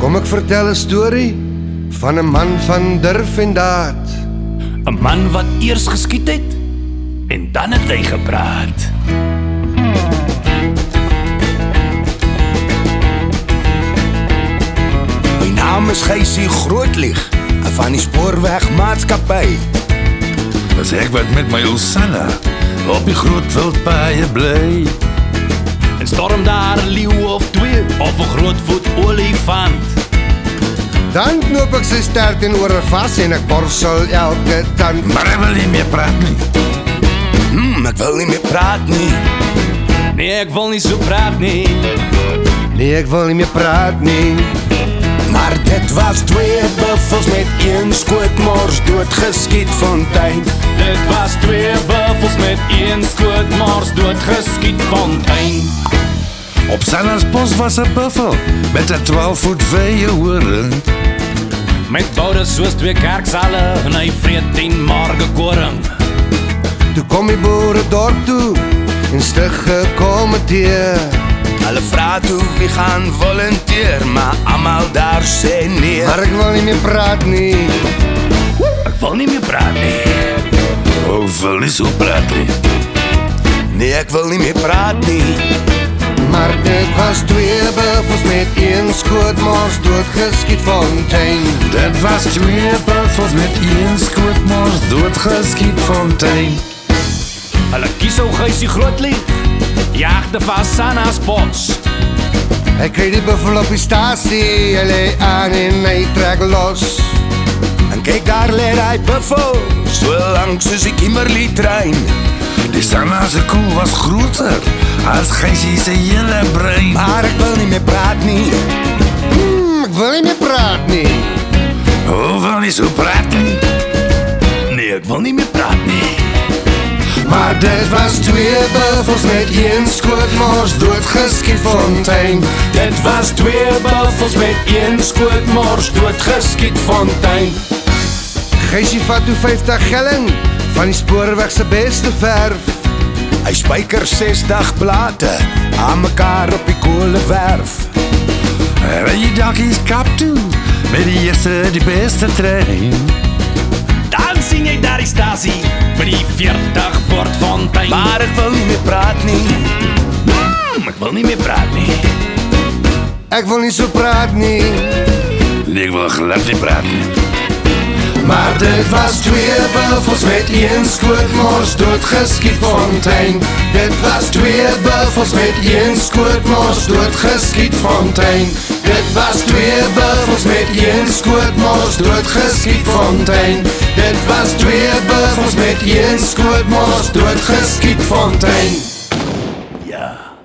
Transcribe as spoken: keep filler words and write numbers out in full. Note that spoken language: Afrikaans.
Kom ek vertel 'n storie van 'n man van durf en daad. 'n Man wat eers geskiet het en dan het hy gepraat. My naam is Gijsie Grootlieg van die Spoorwegmaatskappy. Dis ek wat met my Osanna op die groot wildpaaie bly. En storm daar 'n leeu of twee of 'n grootvoet olifant. Dan knoop ek sy stert en oor vas en ek borsel elke tand. Maar ek wil nie meer praat nie. Hmm, ek wil nie meer praat nie. Nee, ek wil nie so praat nie. Nee, ek wil nie meer praat nie. Maar dit was twee buffels met een skootmors doodgeskiet fontein. Dit was twee buffels met een skootmors doodgeskiet fontein. Op Sanna's bos was 'n buffel met 'n twaalf voet wye horing. Met boude soos twee kerksale en hy vreet ten marge koring. Toe kom die boere dorp toe en stig 'n komitee. Hulle vra toe wie gaan volunteer, maar almal daar sê nee. Maar ek wil nie meer praat nie. Ek wil nie meer praat nie. O, wil nie so praat nie. Nee, ek wil nie meer praat nie. Maar dit was twee buffels met een skootmors doodgeskiet fontein. Dit was twee buffels met een skootmors doodgeskiet fontein. Hulle kies ou Gijsie Grootlieg, jaag de vas Sanna's bos. Hy kry die buffel op die stasie, hy lê aan en hy trek los. En kyk daar lê hy buffel, so lank soos die Kimberley trein. Die Sanna se koe was groter as Gijsie se hele brein. Maar ek wil nie meer praat nie. Hmm, ek wil nie meer praat nie. O, wil nie so praat nie. Nee, ek wil nie meer praat nie. Maar dit was twee buffels met een skootmors doodgeskiet fontein. Dit was twee buffels met een skootmors doodgeskiet fontein. Gijsie vat toe vyftig gilling van die spoorweg se beste verf. Hy spyker sestig plate aan mekaar op die kolewerf. Ry die dakkies kap toe met die eerste die beste trein. Dan sien jy daar die stasie met die veertig Ford fontein. Maar ek wil nie meer praat nie. Hmm, ek wil nie meer praat nie. Ek wil nie so praat nie. Nee, ek wil glad nie praat nie. Maar dit was twee buffels met een skootmors doodgeskiet fontein. Dit was twee buffels met een skootmors doodgeskiet fontein. Dit was twee buffels met een skootmors doodgeskiet fontein. Dit was twee buffels met een skootmors doodgeskiet fontein. Ja.